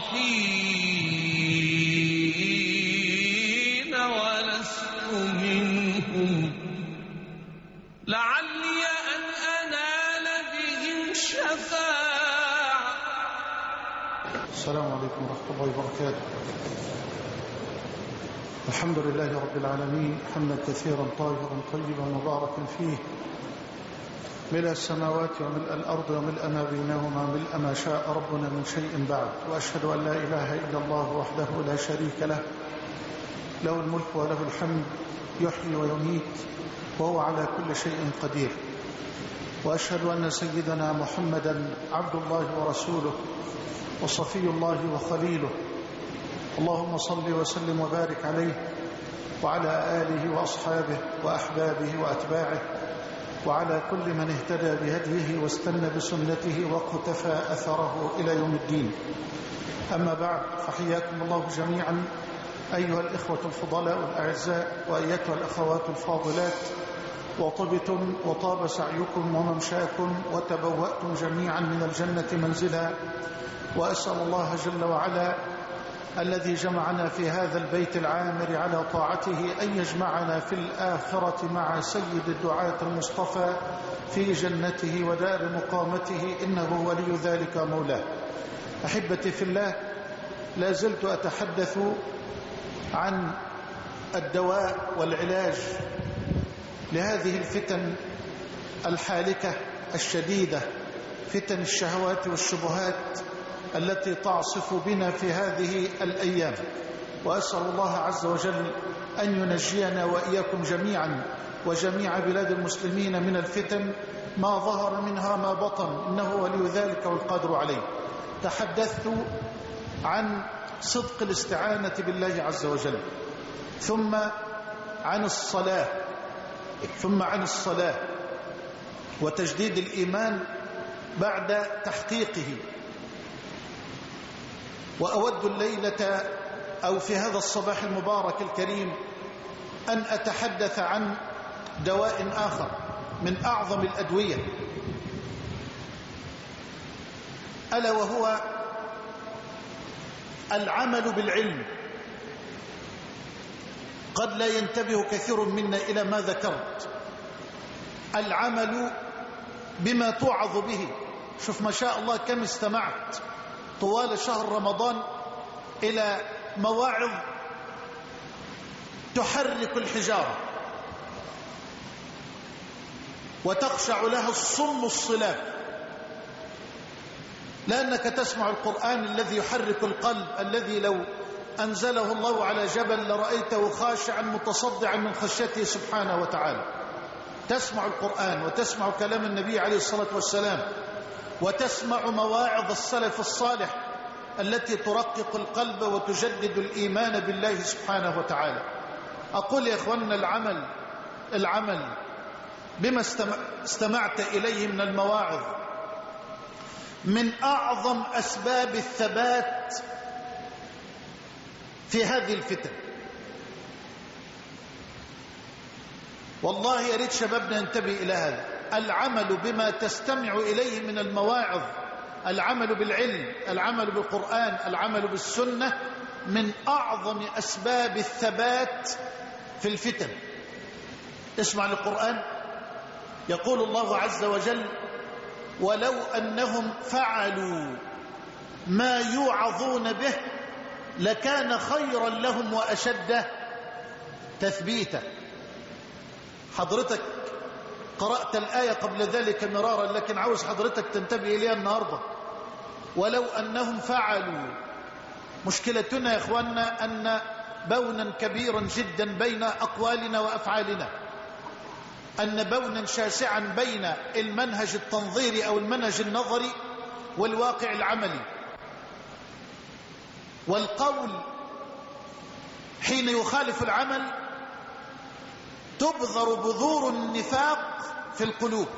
الصالحين ولست منهم لعلي أن أنال بهم شفاعة. السلام عليكم ورحمة الله وبركاته. الحمد لله رب العالمين حمدا كثيرا طاهرا طيبا مباركا فيه، ملء السماوات وملء الأرض وملء ما بينهما ملء ما شاء ربنا من شيء بعد. وأشهد أن لا إله إلا الله وحده لا شريك له، له الملك وله الحمد، يحيي ويميت وهو على كل شيء قدير. وأشهد أن سيدنا محمدا عبد الله ورسوله وصفي الله وخليله، اللهم صل وسلم وبارك عليه وعلى آله وأصحابه وأحبابه وأتباعه وعلى كل من اهتدى بهديه واستنى بسنته واقتفى أثره إلى يوم الدين. أما بعد، فحياكم الله جميعا أيها الإخوة الفضلاء الأعزاء وأيتها الأخوات الفاضلات، وطبتم وطاب سعيكم وممشاكم وتبوأتم جميعا من الجنة منزلا. وأسأل الله جل وعلا الذي جمعنا في هذا البيت العامر على طاعته أن يجمعنا في الآخرة مع سيد الدعاة المصطفى في جنته ودار مقامته، إنه ولي ذلك مولاه. أحبتي في الله، لا زلت أتحدث عن الدواء والعلاج لهذه الفتن الحالكة الشديدة، فتن الشهوات والشبهات التي تعصف بنا في هذه الأيام. وأسأل الله عز وجل أن ينجينا وإياكم جميعا وجميع بلاد المسلمين من الفتن ما ظهر منها ما بطن، إنه ولي ذلك والقادر عليه. تحدثت عن صدق الاستعانة بالله عز وجل، ثم عن الصلاة وتجديد الإيمان بعد تحقيقه. وأود الليلة أو في هذا الصباح المبارك الكريم أن أتحدث عن دواء آخر من أعظم الأدوية، ألا وهو العمل بالعلم. قد لا ينتبه كثير منا إلى ما ذكرت، العمل بما توعظ به. شوف ما شاء الله كم استمعت طوال شهر رمضان إلى مواعظ تحرك الحجارة وتخشع لها الصم الصلاب، لأنك تسمع القرآن الذي يحرك القلب، الذي لو أنزله الله على جبل لرأيته خاشعا متصدعا من خشيته سبحانه وتعالى. تسمع القرآن وتسمع كلام النبي عليه الصلاة والسلام وتسمع مواعظ السلف الصالح التي ترقق القلب وتجدد الإيمان بالله سبحانه وتعالى. أقول يا إخواننا، العمل بما استمعت إليه من المواعظ من أعظم أسباب الثبات في هذه الفتن. والله يا ريت شبابنا ينتبه إلى هذا. العمل بما تستمع إليه من المواعظ، العمل بالعلم، العمل بالقرآن، العمل بالسنة من أعظم أسباب الثبات في الفتن. اسمع للقرآن، يقول الله عز وجل: ولو أنهم فعلوا ما يوعظون به لكان خيرا لهم وأشد تثبيتا. حضرتك قرأت الآية قبل ذلك مرارا، لكن عاوز حضرتك تنتبه إليها النهاردة. ولو أنهم فعلوا. مشكلتنا يا إخواننا أن بونا كبيرا جدا بين أقوالنا وأفعالنا، أن بونا شاسعا بين المنهج التنظيري أو المنهج النظري والواقع العملي. والقول حين يخالف العمل تبذر بذور النفاق في القلوب.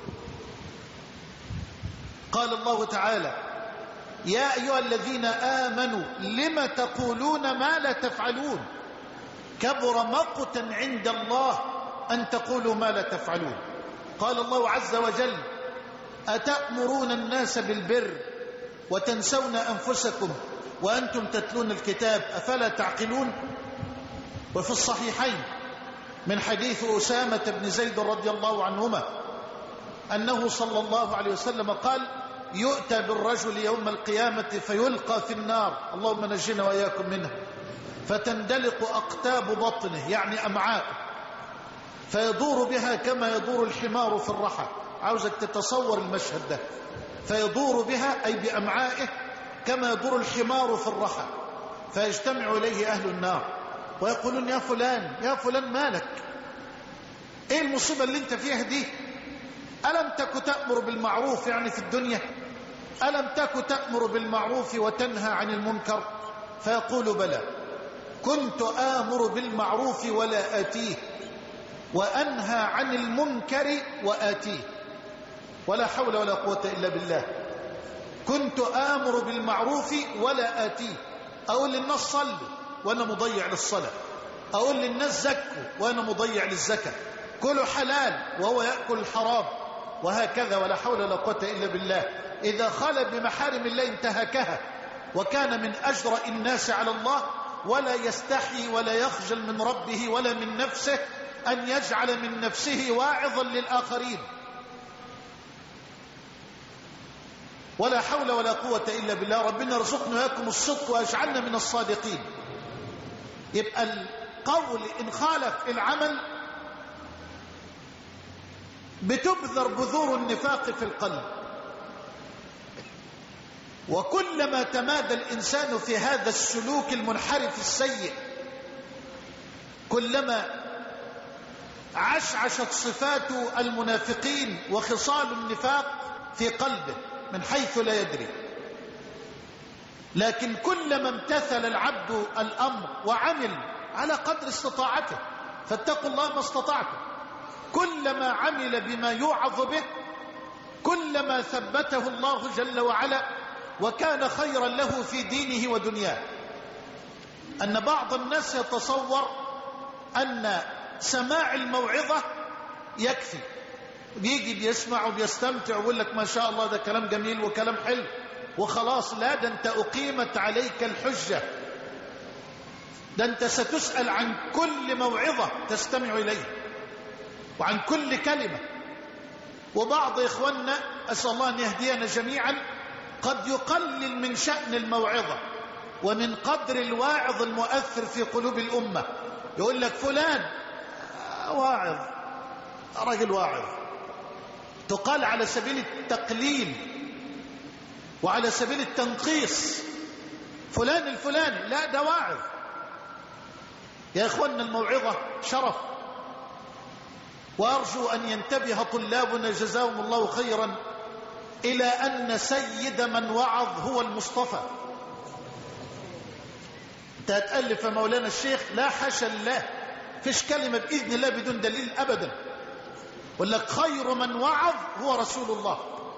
قال الله تعالى: يا أيها الذين آمنوا لم تقولون ما لا تفعلون كبر مقتا عند الله أن تقولوا ما لا تفعلون. قال الله عز وجل: أتأمرون الناس بالبر وتنسون أنفسكم وأنتم تتلون الكتاب أفلا تعقلون. وفي الصحيحين من حديث أسامة بن زيد رضي الله عنهما أنه صلى الله عليه وسلم قال: يؤتى بالرجل يوم القيامة فيلقى في النار، اللهم نجنا وإياكم منها، فتندلق أقتاب بطنه يعني أمعاء، فيدور بها كما يدور الحمار في الرحى. عاوزك تتصور المشهد ده، فيدور بها أي بأمعائه كما يدور الحمار في الرحى، فيجتمع إليه أهل النار ويقولون: يا فلان يا فلان مالك؟ ايه المصيبة اللي انت فيها دي؟ ألم تك تأمر بالمعروف يعني في الدنيا؟ ألم تك تأمر بالمعروف وتنهى عن المنكر؟ فيقول: بلى، كنت آمر بالمعروف ولا آتيه، وأنهى عن المنكر وآتيه. ولا حول ولا قوة إلا بالله. كنت آمر بالمعروف ولا آتيه، أقول للناس صلوا وأنا مضيع للصلاة، أقول للناس زكوا وأنا مضيع للزكاة، كلوا حلال وهو يأكل الحرام، وهكذا. ولا حول ولا قوة إلا بالله. إذا خال بمحارم الله انتهكها، وكان من أجرأ الناس على الله، ولا يستحي ولا يخجل من ربه ولا من نفسه أن يجعل من نفسه واعظا للآخرين. ولا حول ولا قوة إلا بالله. ربنا يرزقنا وإياكم الصدق ويجعلنا من الصادقين. يبقى القول إن خالف العمل بتبذر بذور النفاق في القلب. وكلما تمادى الإنسان في هذا السلوك المنحرف السيء، كلما عشعشت صفات المنافقين وخصال النفاق في قلبه من حيث لا يدري. لكن كلما امتثل العبد الأمر وعمل على قدر استطاعته، فاتقوا الله ما استطعتم، كلما عمل بما يوعظ به كلما ثبته الله جل وعلا وكان خيرا له في دينه ودنياه. أن بعض الناس يتصور أن سماع الموعظة يكفي، بيجي بيسمع وبيستمتع ويقول لك ما شاء الله ده كلام جميل وكلام حلو وخلاص. لا، ده أنت أقيمت عليك الحجة، ده أنت ستسأل عن كل موعظة تستمع إليه وعن كل كلمة. وبعض إخواننا أسأل الله أن يهدينا جميعا قد يقلل من شأن الموعظة ومن قدر الواعظ المؤثر في قلوب الأمة. يقول لك فلان واعظ، رجل واعظ، تقال على سبيل التقليل وعلى سبيل التنقيص. فلان الفلاني لا ده واعظ. يا إخواننا الموعظة شرف، وأرجو أن ينتبه طلابنا جزاهم الله خيرا إلى أن سيد من وعظ هو المصطفى. أنت هتألف مولانا الشيخ، لا حاشا لله، فيش كلمة بإذن الله بدون دليل أبدا. ولك خير من وعظ هو رسول الله،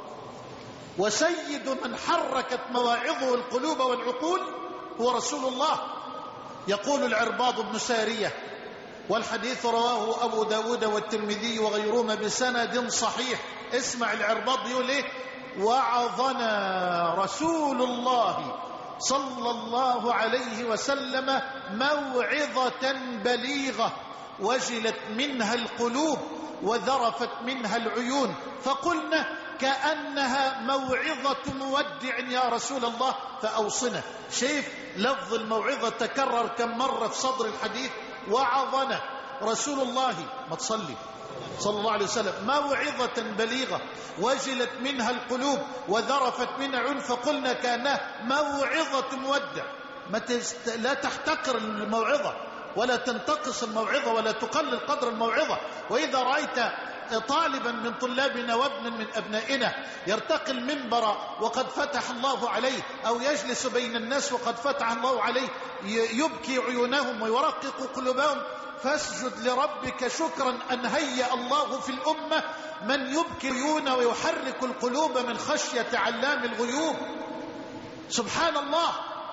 وسيد من حركت مواعظه القلوب والعقول هو رسول الله. يقول العرباض بن سارية، والحديث رواه أبو داود والترمذي وغيرهما بسند صحيح. اسمع العرباض يقول ايه: وعظنا رسول الله صلى الله عليه وسلم موعظة بليغة وجلت منها القلوب وذرفت منها العيون، فقلنا كأنها موعظة مودع يا رسول الله فأوصنا. شايف لفظ الموعظة تكرر كم مرة في صدر الحديث؟ وعظنا رسول الله، ما تصلي صلى الله عليه وسلم، موعظة بليغة وجلت منها القلوب وذرفت منها العيون، فقلنا كأنها موعظة مودع. لا تحتقر الموعظة ولا تنتقص الموعظة ولا تقلل قدر الموعظة. وإذا رأيت طالبا من طلابنا وابنا من أبنائنا يرتقي المنبر وقد فتح الله عليه، أو يجلس بين الناس وقد فتح الله عليه، يبكي عيونهم ويرقق قلوبهم، فاسجد لربك شكرا أن هيأ الله في الأمة من يبكي عيونه ويحرك القلوب من خشية علام الغيوب. سبحان الله.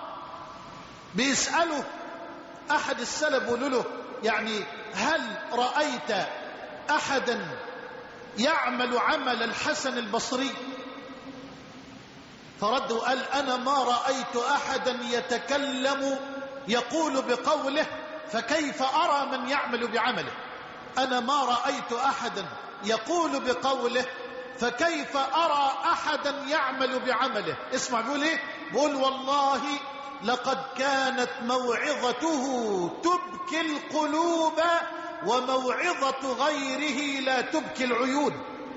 بيسأله أحد السلف يقول له يعني هل رأيت أحدا يعمل عمل الحسن البصري؟ فرد وقال أنا ما رأيت أحدا يتكلم يقول بقوله فكيف أرى من يعمل بعمله. أنا ما رأيت أحدا يقول بقوله فكيف أرى أحدا يعمل بعمله. اسمع بيقول إيه؟ بيقول والله لقد كانت موعظته تبكي القلوب وموعظة غيره لا تبكي العيون.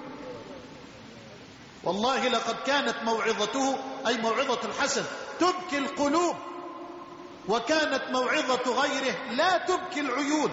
والله لقد كانت موعظته أي موعظة الحسن تبكي القلوب، وكانت موعظة غيره لا تبكي العيون.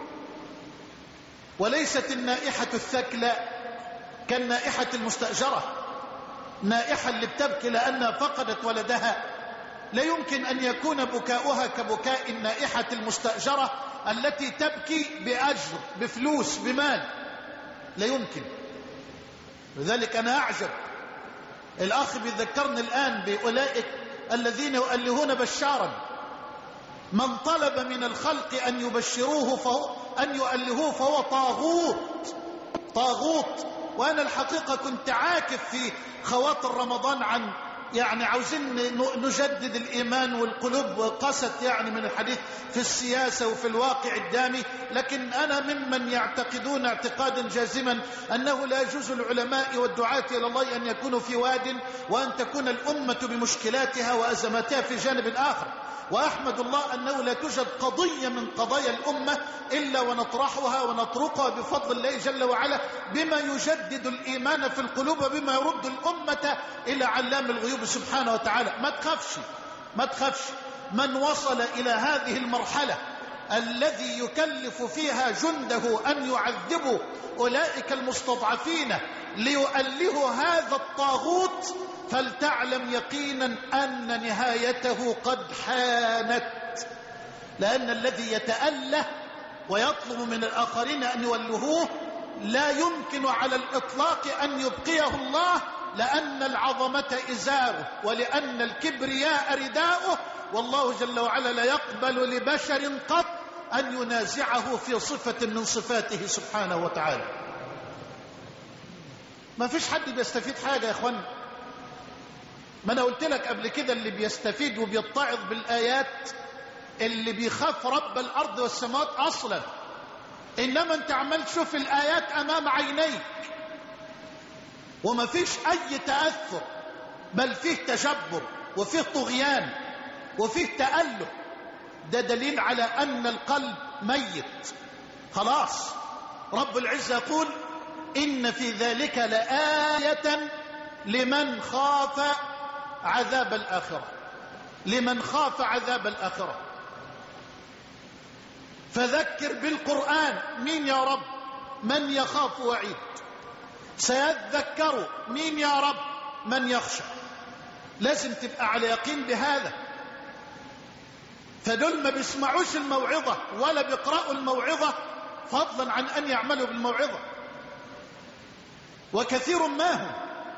وليست النائحة الثكلى كالنائحة المستأجرة، نائحة اللي بتبكي لأنها فقدت ولدها لا يمكن أن يكون بكاؤها كبكاء النائحة المستأجرة التي تبكي بأجر بفلوس بمال، لا يمكن. لذلك أنا أعجب، الأخ بيذكرني الآن بأولئك الذين يؤلهون بشارا، من طلب من الخلق أن يبشروه أن يؤلهوه فهو طاغوت. وأنا الحقيقة كنت عاكف في خواطر رمضان عن عاوزين نجدد الإيمان، والقلوب قست من الحديث في السياسة وفي الواقع الدامي. لكن أنا ممن يعتقدون اعتقادا جازما أنه لا يجوز العلماء والدعاة إلى الله أن يكونوا في واد، وأن تكون الأمة بمشكلاتها وأزماتها في جانب آخر. وأحمد الله أنه لا توجد قضية من قضايا الأمة إلا ونطرحها ونطرقها بفضل الله جل وعلا بما يجدد الإيمان في القلوب وبما يرد الأمة إلى علام الغيوب سبحانه وتعالى. ما تخافش من وصل إلى هذه المرحلة الذي يكلف فيها جنده أن يعذبوا أولئك المستضعفين ليؤلهوا هذا الطاغوت، فلتعلم يقينا أن نهايته قد حانت. لأن الذي يتأله ويطلب من الآخرين أن يولهوه لا يمكن على الإطلاق أن يبقيه الله، لأن العظمة إزاره ولأن الكبرياء رداؤه، والله جل وعلا لا يقبل لبشر قط أن ينازعه في صفة من صفاته سبحانه وتعالى. ما فيش حد بيستفيد حاجة يا اخوان. ما انا قلت لك قبل كده، اللي بيستفيد وبيتعظ بالآيات اللي بيخاف رب الأرض والسماوات أصلا. إنما انت عمال تشوف الآيات أمام عينيك وما فيش أي تأثر، بل فيه تجبر وفيه طغيان وفيه تأله. ده دليل على أن القلب ميت خلاص. رب العزة يقول إن في ذلك لآية لمن خاف عذاب الآخرة، لمن خاف عذاب الآخرة. فذكر بالقرآن مين يا رب؟ من يخاف وعيد. سيذكر مين يا رب؟ من يخشى. لازم تبقى على يقين بهذا. فدول ما بيسمعوش الموعظة ولا بيقرأوا الموعظة فضلا عن أن يعملوا بالموعظة، وكثير ما هم.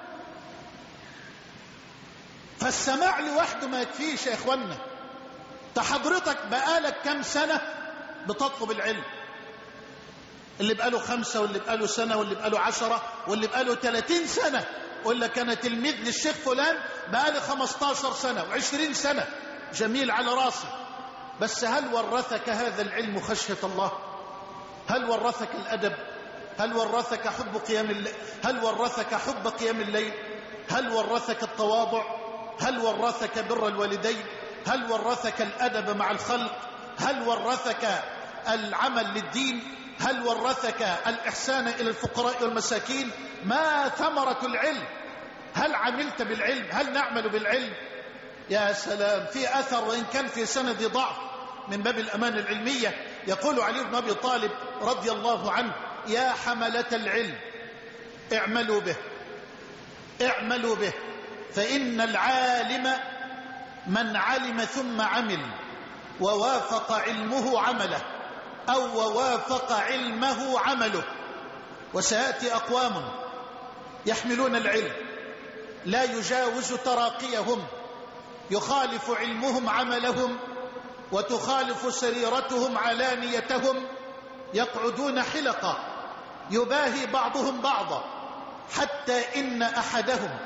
فالسماع لوحده ما يكفيش يا إخوانا. حضرتك بقالك كم سنة بتطلب العلم؟ اللي بقاله 5 واللي بقاله سنة واللي بقاله 10 واللي بقاله 30 سنة. قل لك أنا تلميذ للشيخ فلان بقالي 15 سنة و20 سنة، جميل على راسي. بس هل ورثك هذا العلم خشية الله؟ هل ورثك الأدب؟ هل ورثك حب قيام الليل؟ هل ورثك حب قيام الليل؟ هل ورثك التواضع؟ هل ورثك بر الوالدين؟ هل ورثك الأدب مع الخلق؟ هل ورثك العمل للدين؟ هل ورثك الإحسان إلى الفقراء والمساكين؟ ما ثمرة العلم؟ هل عملت بالعلم؟ هل نعمل بالعلم؟ يا سلام. في أثر وإن كان في سند ضعف من باب الأمانة العلمية، يقول علي بن أبي طالب رضي الله عنه: يا حملة العلم اعملوا به، اعملوا به، فإن العالم من علم ثم عمل ووافق علمه عمله، أو ووافق علمه عمله. وسيأتي أقوام يحملون العلم لا يجاوز تراقيهم، يخالف علمهم عملهم وتخالف سريرتهم علانيتهم، يقعدون حلقة يباهي بعضهم بعضا، حتى إن أحدهم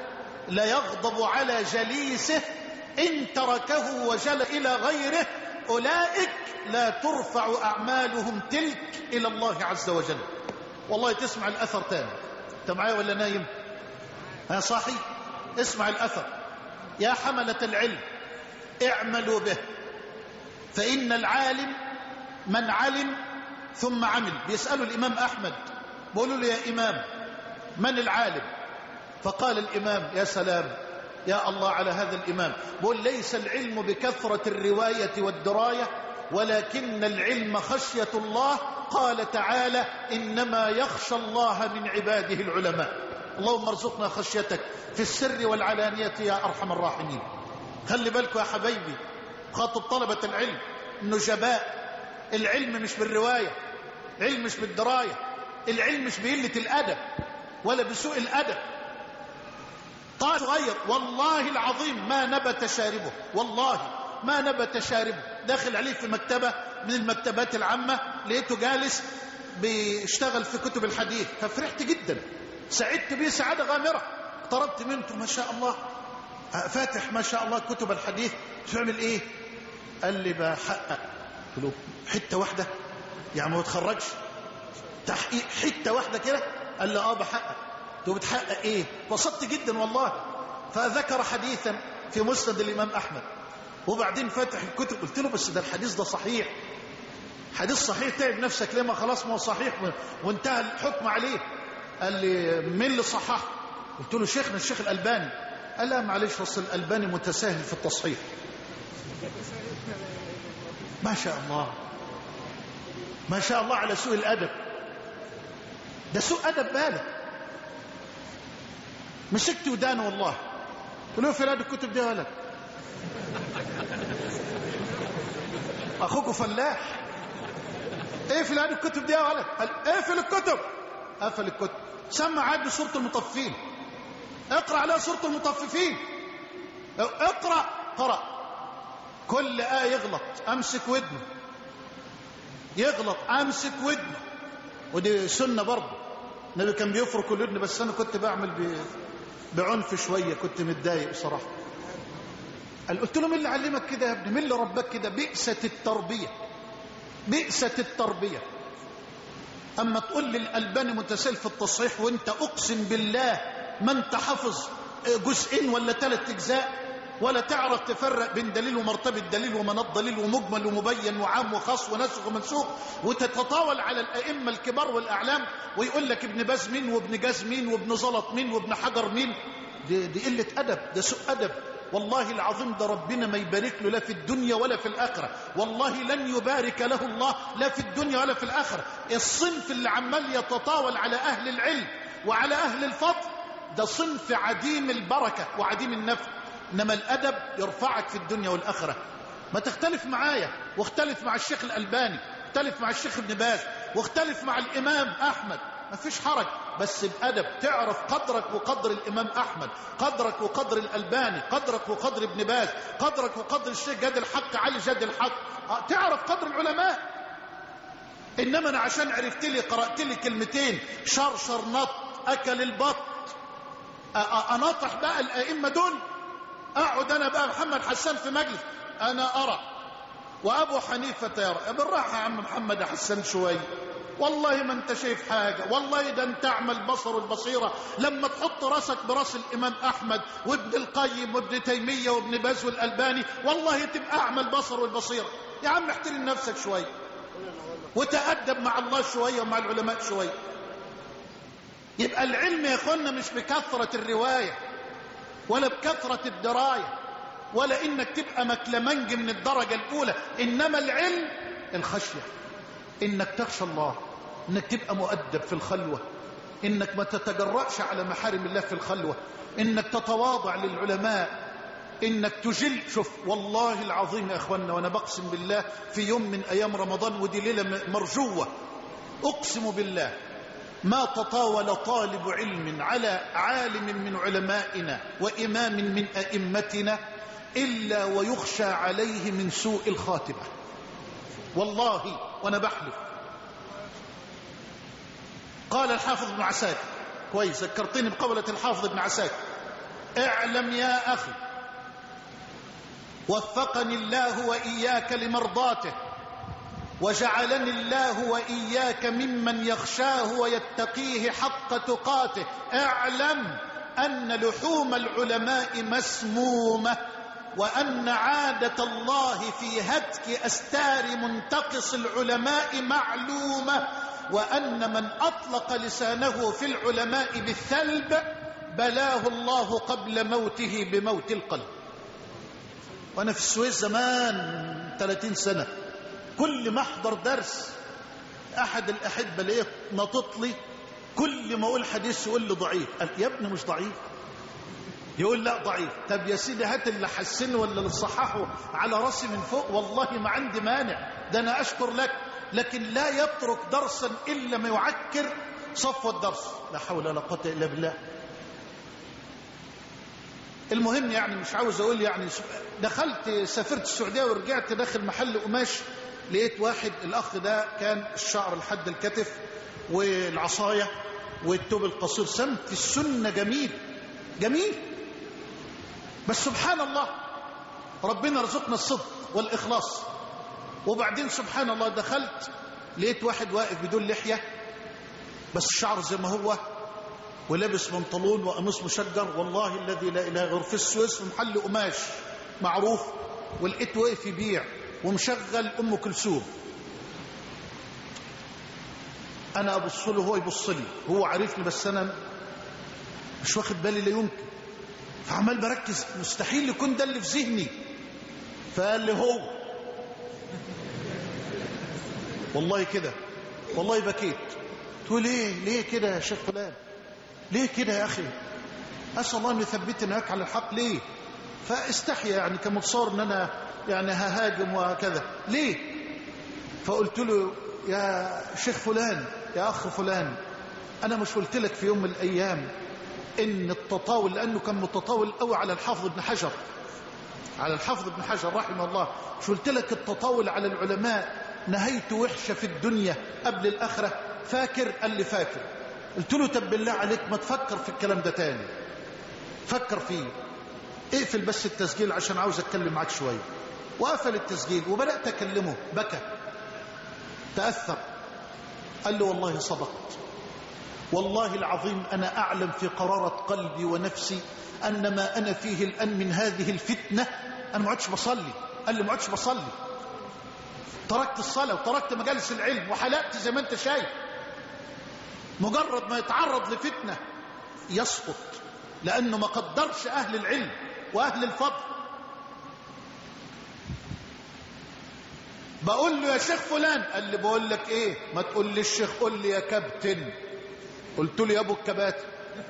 ليغضب على جليسه إن تركه وجل إلى غيره، أولئك لا ترفع أعمالهم تلك إلى الله عز وجل. والله تسمع الأثر تاني. أنت معايا ولا نايم؟ ها صاحي؟ اسمع الأثر. يا حملة العلم اعملوا به، فإن العالم من علم ثم عمل. بيسألوا الإمام أحمد، بيقولوا له يا إمام من العالم؟ فقال الإمام يا سلام يا الله على هذا الإمام، بيقول ليس العلم بكثرة الرواية والدراية، ولكن العلم خشية الله. قال تعالى إنما يخشى الله من عباده العلماء. اللهم ارزقنا خشيتك في السر والعلانية يا أرحم الراحمين. خلي بالكم يا حبايبي، خاطب طلبة العلم، النجباء، العلم مش بالرواية، العلم مش بالدراية، العلم مش بقلة الأدب ولا بسوء الأدب. طالب صغير والله العظيم ما نبت شاربه، والله ما نبت شاربه. داخل عليه في مكتبة من المكتبات العامة، لقيته جالس بيشتغل في كتب الحديث، ففرحت جدا، سعدت به سعادة غامرة. اقتربت منه، ما شاء الله فاتح ما شاء الله كتب الحديث، تعمل ايه؟ قال لي بحقق. قلت له حتة واحدة يعني ما تخرجش تحقيق حتة واحدة كده؟ قال لي بحقق. قلت له بتحقق ايه؟ وصلت جدا والله. فذكر حديثا في مسند الإمام أحمد، وبعدين فتح الكتب. قلت له بس ده الحديث ده صحيح، حديث صحيح، تعب نفسك ليه؟ ما خلاص ما هو صحيح وانتهى الحكم عليه. قال لي مين اللي صححه؟ قلت له شيخنا الشيخ الألباني. قال لا معلش، اصل الألباني متساهل في التصحيح. ما شاء الله ما شاء الله على سوء الأدب. ده سوء أدب بالغ. مسكت ودانه والله، قلت له في هذه الكتب دي يا ولد؟ أخوك فلاح، ايه في هذه الكتب دي يا ولد؟ قال ايه في الكتب؟ قفل الكتب. سمع عاد سورة المطففين، اقرأ عليها سورة المطففين، اقرأ قرأ. كل آية يغلط امسك ودنه، يغلط امسك ودنه. ودي سنة برضه، النبي كان بيفرك الودن، بس انا كنت بعمل بعنف شوية، كنت متضايق بصراحة. قلت له مين اللي علمك كده يا ابني؟ مين اللي ربك كده؟ بئست التربية، بئست التربية. أما تقول لي الألباني متساهل في التصحيح وانت أقسم بالله ما انت حافظ جزئين ولا 3 أجزاء، ولا تعرف تفرق بين دليل ومرتبة دليل ومناط دليل ومجمل ومبين وعام وخاص ونسخ ومنسوخ، وتتطاول على الأئمة الكبار والأعلام ويقول لك ابن باز مين وابن جاز مين وابن زلط مين وابن حجر مين. دي قلة أدب، ده سوء أدب. والله العظيم ده ربنا ما يبارك له لا في الدنيا ولا في الآخرة، والله لن يبارك له الله لا في الدنيا ولا في الآخرة. الصنف اللي عمال يتطاول على أهل العلم وعلى أهل الفضل ده صنف عديم البركة وعديم النفع، إنما الأدب يرفعك في الدنيا والآخرة. ما تختلف معايا، واختلف مع الشيخ الألباني، اختلف مع الشيخ ابن باز، واختلف مع الإمام أحمد، ما فيش حرج، بس بأدب. تعرف قدرك وقدر الإمام أحمد، قدرك وقدر الألباني، قدرك وقدر ابن باز، قدرك وقدر الشيخ جاد الحق علي جاد الحق، تعرف قدر العلماء. إنما أنا عشان عرفت لي قرأت لي كلمتين شرشر نط أكل البط أناطح بقى الأئمة دول، أقعد أنا بقى محمد حسان في مجلس أنا أرى وأبو حنيفة يرى. بالراحة يا عم محمد حسان شوية، والله ما انت شايف حاجة، والله ده انت اعمل بصر والبصيرة لما تحط راسك براس الإمام أحمد وابن القيم وابن تيمية وابن باز والألباني، والله تبقى اعمل بصر والبصيرة. يا عم احترم نفسك شوية وتأدب مع الله شوية ومع العلماء شوية. يبقى العلم يا اخوانا مش بكثرة الرواية ولا بكثرة الدراية ولا انك تبقى مكلمنج من الدرجة الأولى، إنما العلم الخشية، إنك تخشى الله، إنك تبقى مؤدب في الخلوة، إنك ما تتجرأش على محارم الله في الخلوة، إنك تتواضع للعلماء، إنك تجل. شوف والله العظيم يا أخوانا، وأنا بقسم بالله في يوم من أيام رمضان، ودي ليلة مرجوة، أقسم بالله ما تطاول طالب علم على عالم من علمائنا وإمام من أئمتنا إلا ويخشى عليه من سوء الخاتمة، والله وأنا بحلف. قال الحافظ ابن عساكر، كويس ذكرتني بقولة الحافظ ابن عساكر، اعلم يا أخي وفقني الله وإياك لمرضاته وجعلني الله وإياك ممن يخشاه ويتقيه حق تقاته، اعلم أن لحوم العلماء مسمومة، وأن عادة الله في هتك أستار منتقص العلماء معلومة، وأن من أطلق لسانه في العلماء بالثلب بلاه الله قبل موته بموت القلب. وأنا في السويس زمان 30 سنة كل ما احضر درس أحد الأحبة ليه نطط لي، كل ما أقول حديث يقول لي ضعيف. قال يا ابني مش ضعيف، يقول لا ضعيف. طب يا سيدي هات اللي حسنه ولا اللي صححه على راسي من فوق، والله ما عندي مانع، ده أنا أشكر لك، لكن لا يترك درسا إلا ما يعكر صفو الدرس. لا حول ولا قوة إلا بالله. المهم يعني مش عاوز أقول يعني دخلت سافرت السعودية ورجعت داخل محل قماش، لقيت واحد الأخ ده كان الشعر لحد الكتف والعصاية والتوب القصير، سمت السنة جميل جميل. بس سبحان الله ربنا رزقنا الصدق والإخلاص. وبعدين سبحان الله دخلت لقيت واحد واقف بدون لحية بس الشعر زي ما هو ولابس بنطلون وقميص مشجر، والله الذي لا إله غيره، في السويس في محل قماش معروف، ولقيت واقف يبيع ومشغل أم كلثوم. أنا أبص له هو يبص لي، هو عارفني بس أنا مش واخد بالي، لا يمكن، فعمال بركز مستحيل يكون ده اللي في ذهني. فقال لي هو، والله كده، والله بكيت. تقول ليه كده يا شيخ فلان؟ ليه كده يا أخي؟ أسأل الله أن يثبتنا هيك على الحق. ليه؟ فاستحيا يعني كمتصور أن أنا يعني ههاجم وكذا. ليه؟ فقلت له يا شيخ فلان، يا أخ فلان، أنا مش قلت لك في يوم من الأيام إن التطاول، لأنه كان متطاول قوي على الحافظ ابن حجر، على الحافظ ابن حجر رحمه الله، مش قلت لك التطاول على العلماء نهايته وحشة في الدنيا قبل الآخرة؟ فاكر؟ قال لي فاكر. قلت له طب بالله عليك ما تفكر في الكلام ده تاني، فكر فيه، اقفل بس التسجيل عشان عاوز اتكلم معاك شوية. وقفل التسجيل وبدأت أكلمه، بكى تأثر. قال له والله صدقت، والله العظيم أنا أعلم في قرارة قلبي ونفسي أن ما أنا فيه الآن من هذه الفتنة، أنا ما عدتش بصلي. قال لي ما عدتش بصلي، تركت الصلاة وتركت مجالس العلم وحلقت زي ما انت شايف. مجرد ما يتعرض لفتنة يسقط، لأنه ما قدرش أهل العلم وأهل الفضل. بقول له يا شيخ فلان، قال لي بقول لك ايه؟ ما تقول لي الشيخ، قول لي يا كابتن. قلت له يا ابو الكباتن.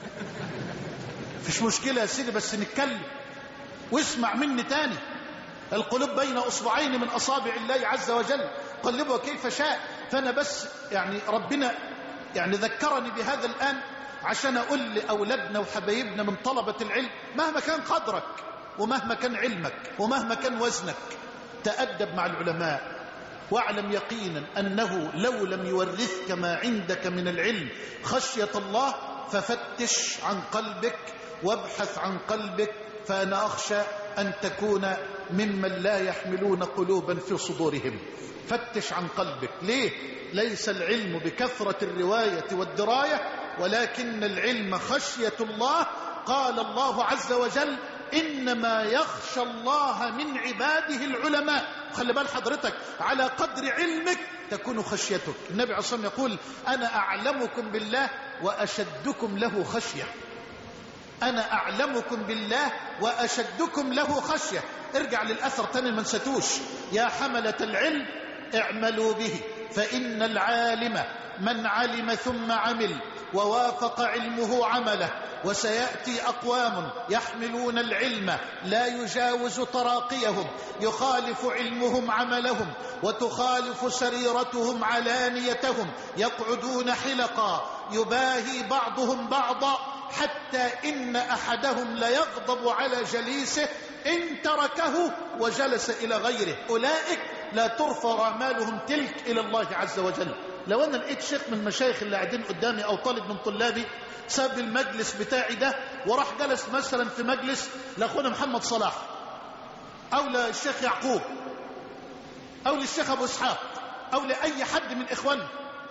مفيش مشكلة يا سيدي، بس نتكلم واسمع مني تاني. القلوب بين أصبعين من أصابع الله عز وجل قلبها كيف شاء. فأنا بس يعني ربنا يعني ذكرني بهذا الآن عشان أقول لأولادنا وحبايبنا من طلبة العلم، مهما كان قدرك ومهما كان علمك ومهما كان وزنك، تأدب مع العلماء، واعلم يقينا أنه لو لم يورثك ما عندك من العلم خشية الله ففتش عن قلبك وابحث عن قلبك. فأنا أخشى أن تكون ممن لا يحملون قلوبا في صدورهم. فتش عن قلبك. ليه؟ ليس العلم بكثرة الرواية والدراية، ولكن العلم خشية الله. قال الله عز وجل إنما يخشى الله من عباده العلماء. خلي بال حضرتك، على قدر علمك تكون خشيتك. النبي عليه الصلاة والسلام يقول أنا أعلمكم بالله وأشدكم له خشية. أنا أعلمكم بالله وأشدكم له خشية. ارجع للأثر تاني ما نسيتوش، يا حملة العلم اعملوا به فإن العالم من علم ثم عمل ووافق علمه عمله. وسيأتي أقوام يحملون العلم لا يجاوز تراقيهم، يخالف علمهم عملهم وتخالف سريرتهم علانيتهم، يقعدون حلقا يباهي بعضهم بعضا حتى إن أحدهم ليغضب على جليسه إن تركه وجلس إلى غيره. أولئك لا ترفع أعمالهم تلك إلى الله عز وجل. لو أنا لقيت شيخ من المشايخ اللي قاعدين قدامي أو طالب من طلابي ساب المجلس بتاعي ده وراح جلس مثلا في مجلس لأخونا محمد صلاح أو للشيخ يعقوب أو للشيخ أبو إسحاق أو لأي حد من إخواننا،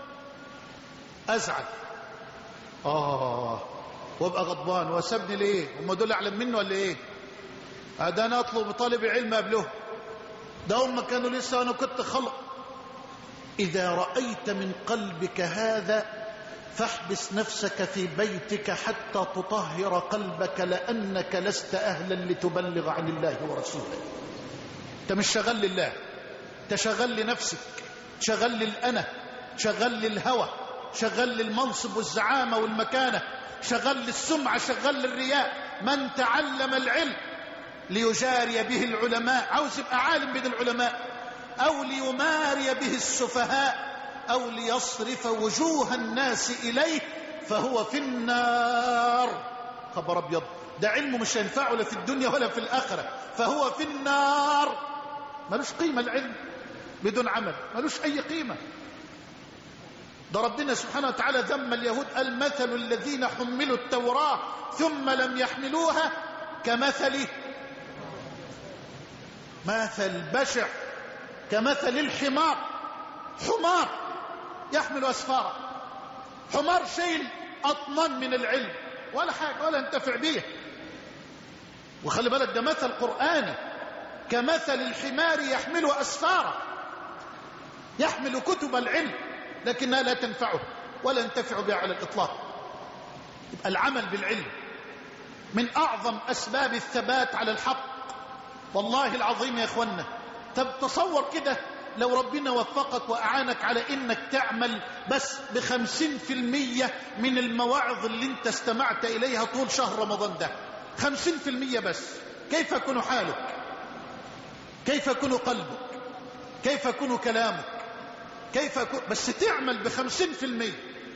أزعل وابقى غضبان. وسابني ليه؟ هم دول أعلم منه ولا إيه؟ هذا أنا أطلب بطالب علم قبله، ده هم كانوا لسه وأنا كنت خلق. إذا رأيت من قلبك هذا فاحبس نفسك في بيتك حتى تطهر قلبك، لأنك لست أهلا لتبلغ عن الله ورسوله. أنت مش شغال لله، أنت شغال لنفسك، شغال للأنا، شغال للهوى، شغال للمنصب والزعامة والمكانة، شغال للسمعة، شغال للرياء. من تعلم العلم ليجاري به العلماء، عاوز يبقى عالم بين العلماء، أو ليماري به السفهاء، أو ليصرف وجوه الناس إليه، فهو في النار. خبر أبيض، ده علمه مش هينفعه لا في الدنيا ولا في الآخرة، فهو في النار. ملوش قيمة العلم بدون عمل، ملوش أي قيمة. ده ربنا سبحانه وتعالى ذم اليهود، المثل الذين حملوا التوراة ثم لم يحملوها كمثل بشع، كمثل الحمار. حمار يحمل أسفارا، حمار شيء أطمن من العلم ولا حاجة ولا ينتفع به. وخلي بالك ده مثل قرآني، كمثل الحمار يحمل أسفارا، يحمل كتب العلم لكنها لا تنفعه ولا ينتفع بها على الإطلاق. يبقى العمل بالعلم من أعظم أسباب الثبات على الحق، والله العظيم يا إخوانا. طب تصور كده لو ربنا وفقك وأعانك على إنك تعمل بس ب50% من المواعظ اللي انت استمعت إليها طول شهر رمضان ده، 50% بس، كيف يكون حالك؟ كيف يكون قلبك؟ كيف يكون كلامك؟ كيف يكون؟ بس تعمل ب50%.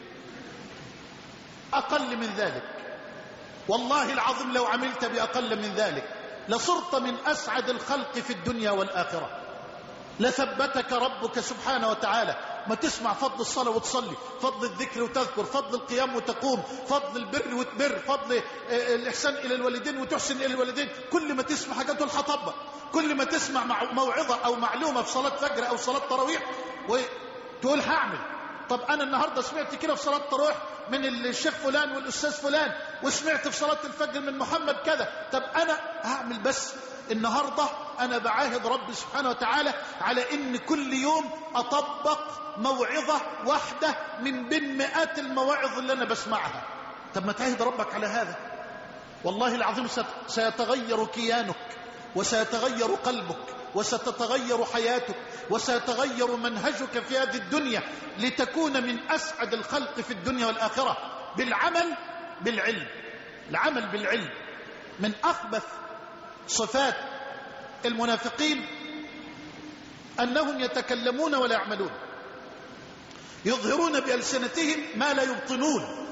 أقل من ذلك والله العظيم لو عملت بأقل من ذلك لصرت من أسعد الخلق في الدنيا والآخرة، لثبتك ربك سبحانه وتعالى. ما تسمع فضل الصلاة وتصلي، فضل الذكر وتذكر، فضل القيام وتقوم، فضل البر وتبر، فضل الإحسان إلى الوالدين وتحسن إلى الوالدين. كل ما تسمع حاجات الحطبة، كل ما تسمع موعظة أو معلومة في صلاة فجر أو صلاة تراويح وتقول هعمل. طب أنا النهاردة سمعت كده في صلاة تراويح من الشيخ فلان والأستاذ فلان، وسمعت في صلاة الفجر من محمد كذا، طب أنا هعمل. بس النهاردة أنا بعاهد ربي سبحانه وتعالى على إن كل يوم أطبق موعظة واحدة من بين مئات المواعظ اللي أنا بسمعها. طب ما تعاهد ربك على هذا، والله العظيم سيتغير كيانك وسيتغير قلبك وستتغير حياتك وسيتغير منهجك في هذه الدنيا لتكون من أسعد الخلق في الدنيا والآخرة بالعمل بالعلم. العمل بالعلم من أخبث صفات المنافقين أنهم يتكلمون ولا يعملون، يظهرون بألسنتهم ما لا يبطنون،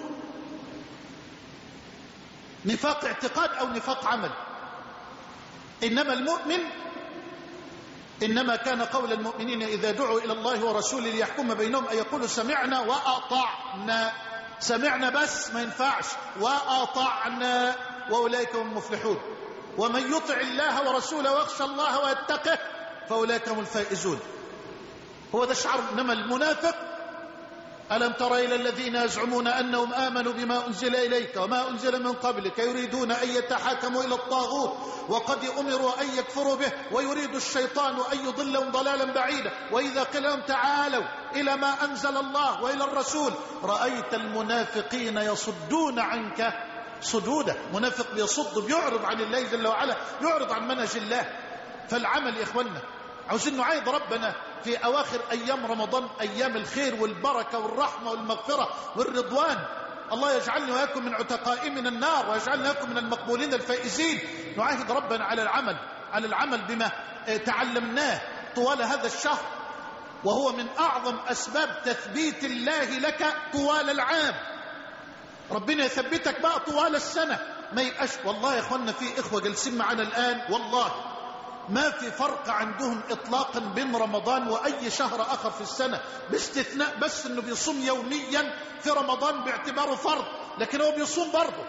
نفاق اعتقاد أو نفاق عمل. إنما المؤمن إنما كان قول المؤمنين إذا دعوا إلى الله ورسوله ليحكم بينهم أن يقولوا سمعنا وأطعنا. سمعنا بس ما ينفعش، وأطعنا، وأولئك هم المفلحون. ومن يطع الله ورسوله ويخشى الله ويتقه فأولئك هم الفائزون. هو ده شعار. إنما المنافق ألم تر إلى الذين يزعمون أنهم آمنوا بما أنزل إليك وما أنزل من قبلك يريدون أن يتحاكموا إلى الطاغوت وقد أمروا أن يكفروا به ويريد الشيطان أن يضلهم ضلالا بعيدا وإذا قيل لهم تعالوا إلى ما أنزل الله وإلى الرسول رأيت المنافقين يصدون عنك صدودا. منافق بيصد، بيعرض عن الله جل وعلا، يعرض عن منهج الله. فالعمل يا إخواننا عاوزين نعايد ربنا في أواخر أيام رمضان، أيام الخير والبركة والرحمة والمغفرة والرضوان. الله يجعلني وياكم من عتقاء من النار ويجعلني وياكم من المقبولين الفائزين. نعاهد ربنا على العمل بما تعلمناه طوال هذا الشهر، وهو من أعظم أسباب تثبيت الله لك طوال العام. ربنا يثبتك بقى طوال السنة، ما يبقاش. والله يا اخوانا في إخوة جالسين معنا الآن والله ما في فرق عندهم إطلاقا بين رمضان وأي شهر آخر في السنة، باستثناء بس أنه بيصوم يوميا في رمضان باعتباره فرض، لكن هو بيصوم برضه.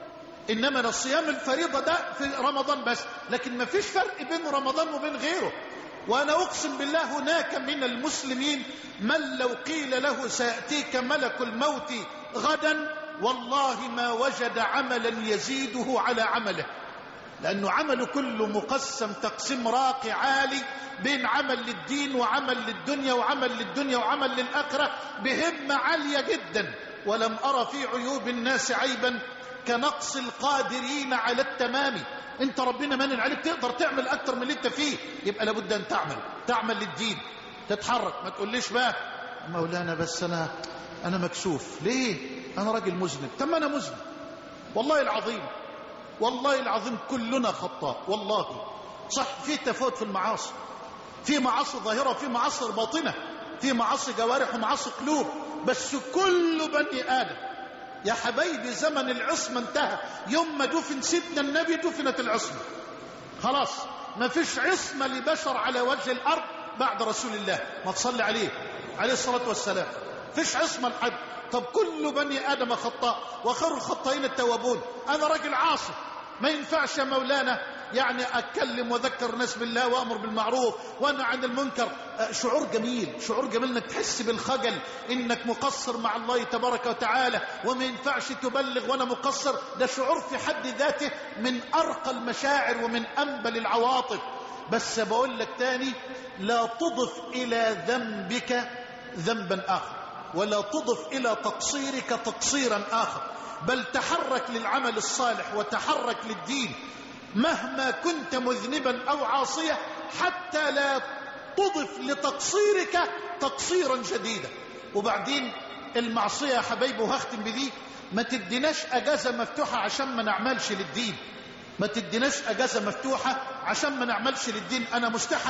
إنما الصيام الفريضة ده في رمضان بس، لكن ما فيش فرق بين رمضان وبين غيره. وأنا أقسم بالله هناك من المسلمين من لو قيل له سيأتيك ملك الموت غدا والله ما وجد عملا يزيده على عمله، لأنه عمله كله مقسم تقسيم راقي عالي بين عمل للدين وعمل للدنيا وعمل للدنيا وعمل للآخرة بهمة عالية جدا. ولم أرى في عيوب الناس عيبا كنقص القادرين على التمام. انت ربنا منن عليك تقدر تعمل أكتر من اللي انت فيه، يبقى لابد أن تعمل للدين، تتحرك. ما تقوليش بقى مولانا بس أنا مكسوف. ليه؟ أنا راجل مذنب. طب أنا مذنب والله العظيم، والله العظيم كلنا خطاء والله. صح في تفاوت في المعاصي، في معاصي ظاهرة وفي معاصي باطنة، في معاصي جوارح ومعاصي قلوب، بس كل بني آدم يا حبايبي زمن العصمة انتهى. يوم ما دفن سيدنا النبي دفنت العصمة خلاص. ما فيش عصمة لبشر على وجه الأرض بعد رسول الله، ما تصلي عليه الصلاة والسلام. فيش عصمة لحد. طب كل بني آدم خطاء وخير الخطائين التوابون. أنا راجل عاصي، ما ينفعش يا مولانا يعني أتكلم وذكر الناس بالله وأمر بالمعروف وأنا عن المنكر. شعور جميل، شعور جميل إنك تحس بالخجل إنك مقصر مع الله تبارك وتعالى، وما ينفعش تبلغ وأنا مقصر. ده شعور في حد ذاته من أرقى المشاعر ومن أنبل العواطف. بس بقول لك تاني، لا تضف إلى ذنبك ذنبا آخر، ولا تضف إلى تقصيرك تقصيرا آخر، بل تحرك للعمل الصالح وتحرك للدين مهما كنت مذنبا أو عاصيا، حتى لا تضف لتقصيرك تقصيرا جديدا. وبعدين المعصية يا حبايبي، وهختم بذي، ما تديناش أجازة مفتوحة عشان ما نعملش للدين. ما تديناش أجازة مفتوحة عشان ما نعملش للدين. أنا مستحى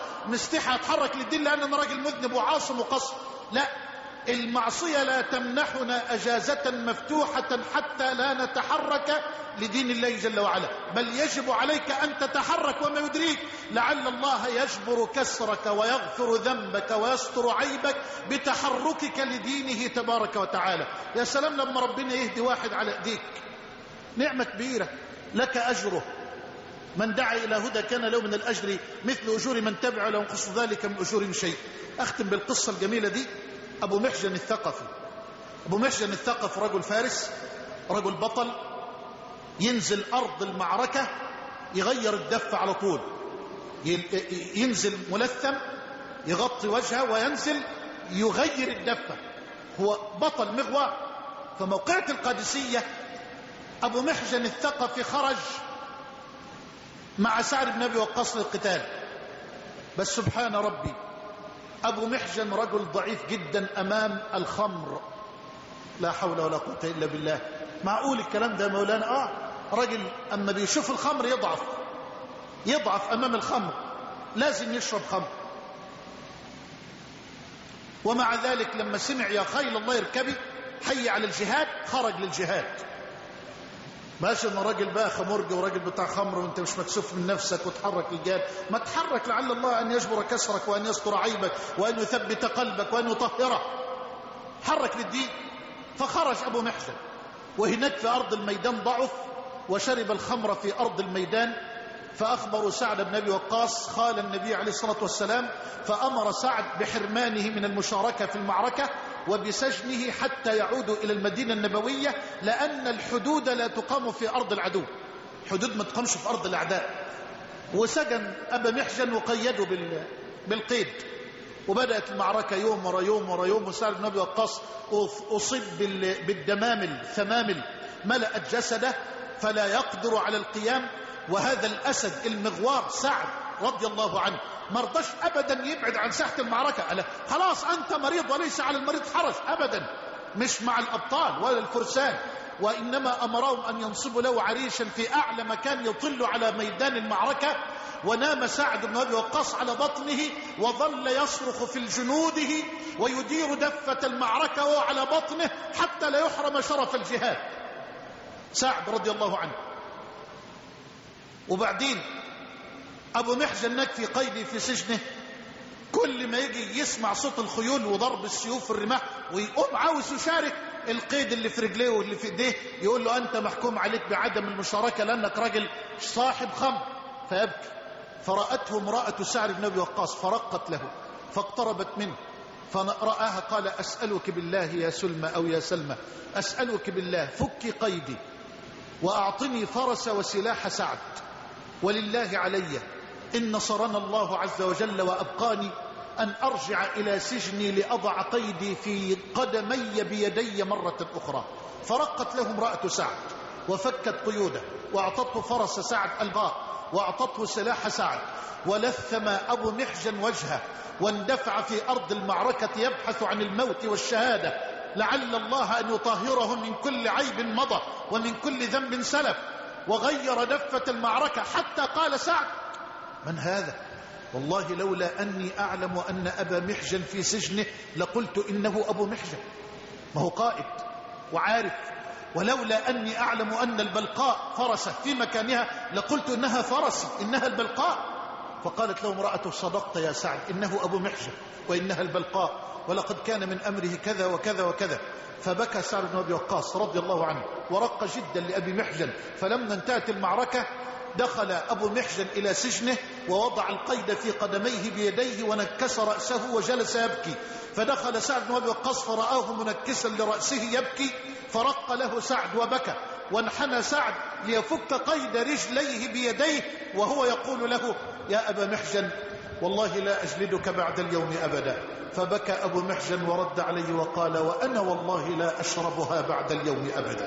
أتحرك للدين لأن أنا راجل مذنب وعاصم وقصر. لا، المعصية لا تمنحنا أجازة مفتوحة حتى لا نتحرك لدين الله جل وعلا، بل يجب عليك أن تتحرك. وما يدريك لعل الله يجبر كسرك ويغفر ذنبك ويستر عيبك بتحركك لدينه تبارك وتعالى. يا سلام لما ربنا يهدي واحد على ايديك، نعمة كبيرة لك أجره. من دعا إلى هدى كان له من الأجر مثل أجور من تبع، لا ينقص ذلك من أجور شيء. أختم بالقصة الجميلة دي. أبو محجن الثقفي، أبو محجن الثقفي رجل فارس، رجل بطل، ينزل أرض المعركة يغير الدفة على طول، ينزل ملثم يغطي وجهه وينزل يغير الدفة. هو بطل مغوى. فموقعة القادسية أبو محجن الثقفي خرج مع سعد بن أبي وقاص للقتال، بس سبحان ربي أبو محجن رجل ضعيف جدا أمام الخمر. لا حول ولا قوة إلا بالله. معقول الكلام ده مولانا؟ رجل أما بيشوف الخمر يضعف أمام الخمر، لازم يشرب خمر. ومع ذلك لما سمع يا خيل الله اركبي حي على الجهاد خرج للجهاد. ماشي ان راجل بقى خمرجي وراجل بتاع خمر وانت مش مكسوف من نفسك وتحرك للجهاد. ما تحرك لعل الله ان يجبر كسرك وان يستر عيبك وان يثبت قلبك وان يطهره. حرك للدين. فخرج ابو محجن، وهناك في ارض الميدان ضعف وشرب الخمر في ارض الميدان. فاخبروا سعد بن ابي وقاص خال النبي عليه الصلاه والسلام، فامر سعد بحرمانه من المشاركه في المعركه وبسجنه حتى يعودوا إلى المدينة النبوية، لأن الحدود لا تقام في أرض العدو، حدود ما تقامش في أرض الأعداء. وسجن أبا محجن وقيده بالقيد. وبدأت المعركة يوم ورا يوم ورا يوم، وسعد بن أبي وقاص أصيب بالدمامل ثمامل ملأت جسده فلا يقدر على القيام. وهذا الأسد المغوار سعد رضي الله عنه ما رضاش أبدا يبعد عن ساحة المعركة. قال خلاص أنت مريض وليس على المريض حرج أبدا، مش مع الأبطال ولا الفرسان. وإنما أمرهم أن ينصبوا له عريشا في أعلى مكان يطل على ميدان المعركة. ونام سعد بن أبي وقاص على بطنه وظل يصرخ في جنوده ويدير دفة المعركة وهو على بطنه حتى لا يحرم شرف الجهاد سعد رضي الله عنه. وبعدين أبو محجن نكفي قيدي في سجنه، كل ما يجي يسمع صوت الخيول وضرب السيوف الرماح ويقوم عاوز يشارك، القيد اللي في رجليه واللي في ايديه يقول له أنت محكوم عليك بعدم المشاركة لأنك راجل صاحب خمر، فيبكي. فرأته امرأة سعد بن أبي وقاص فرقت له فاقتربت منه فرآها قال أسألك بالله يا سلمى أو يا سلمى، أسألك بالله فكي قيدي وأعطني فرس وسلاح سعد، ولله علي إن نصرنا الله عز وجل وأبقاني أن أرجع إلى سجني لأضع قيدي في قدمي بيدي مرة أخرى. فرقت له امرأة سعد وفكت قيوده وأعطته فرس سعد الباق وأعطته سلاح سعد، ولثم أبو محجن وجهه واندفع في أرض المعركة يبحث عن الموت والشهادة لعل الله أن يطهره من كل عيب مضى ومن كل ذنب سلف، وغير دفة المعركة حتى قال سعد من هذا؟ والله لولا أني أعلم أن أبا محجن في سجنه لقلت إنه أبو محجن، ما هو قائد وعارف، ولولا أني أعلم أن البلقاء فرسه في مكانها لقلت إنها فرسي إنها البلقاء. فقالت له امرأته صدقت يا سعد إنه أبو محجن وإنها البلقاء ولقد كان من أمره كذا وكذا وكذا. فبكى سعد بن أبي وقاص رضي الله عنه ورق جدا لأبي محجن. فلما انتهت المعركة دخل أبو محجن إلى سجنه ووضع القيد في قدميه بيديه ونكس رأسه وجلس يبكي. فدخل سعد بن أبي وقاص فرآه منكسا لرأسه يبكي فرق له سعد وبكى، وانحنى سعد ليفك قيد رجليه بيديه وهو يقول له يا أبا محجن والله لا أجلدك بعد اليوم أبدا. فبكى أبو محجن ورد عليه وقال وأنا والله لا أشربها بعد اليوم أبدا.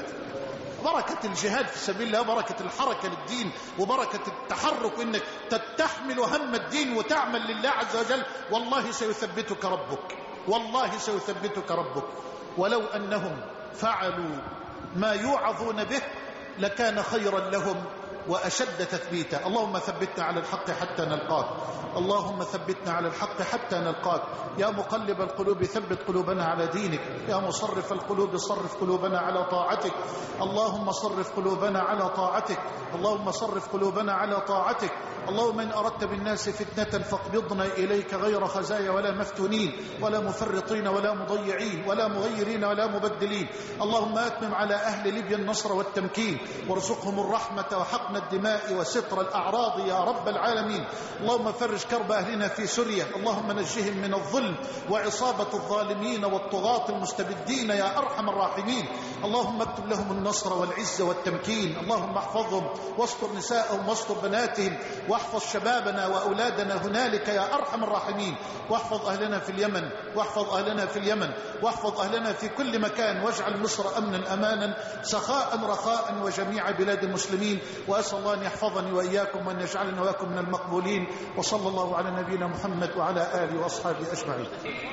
بركة الجهاد في سبيل الله، بركة الحركة للدين، وبركة التحرك إنك تتحمل هم الدين وتعمل لله عز وجل، والله سيثبتك ربك، والله سيثبتك ربك. ولو أنهم فعلوا ما يوعظون به لكان خيرا لهم وأشد تثبيتا. اللهم ثبتنا على الحق حتى نلقاك، اللهم ثبتنا على الحق حتى نلقاك. يا مقلب القلوب ثبت قلوبنا على دينك، يا مصرف القلوب صرف قلوبنا على طاعتك. اللهم صرف قلوبنا على طاعتك، اللهم صرف قلوبنا على طاعتك. اللهم إن أردت بالناس فتنة فاقبضنا إليك غير خزايا ولا مفتونين ولا مفرطين ولا مضيعين ولا مغيرين ولا مبدلين. اللهم أتمم على أهل ليبيا النصر والتمكين وارزقهم الرحمة وحقن الدماء وستر الأعراض يا رب العالمين. اللهم فرج كرب أهلنا في سوريا، اللهم نجهم من الظلم وعصابة الظالمين والطغاة المستبدين يا أرحم الراحمين. اللهم اكتب لهم النصر والعزة والتمكين. اللهم احفظهم واستر نساءهم واستر بناتهم واحفظ شبابنا وأولادنا هنالك يا أرحم الراحمين. واحفظ أهلنا في اليمن، واحفظ أهلنا في اليمن، واحفظ أهلنا في كل مكان، واجعل مصر أمنا أمانا سخاء رخاء وجميع بلاد المسلمين. وأسأل الله أن يحفظني وإياكم وأن يجعلنا وإياكم من المقبولين. وصلى الله على نبينا محمد وعلى آله وأصحابه أجمعين.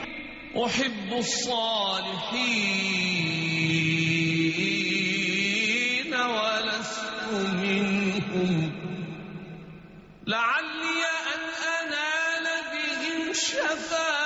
أحب الصالحين ولست منهم، لعلي أن أنال بهم شفاعة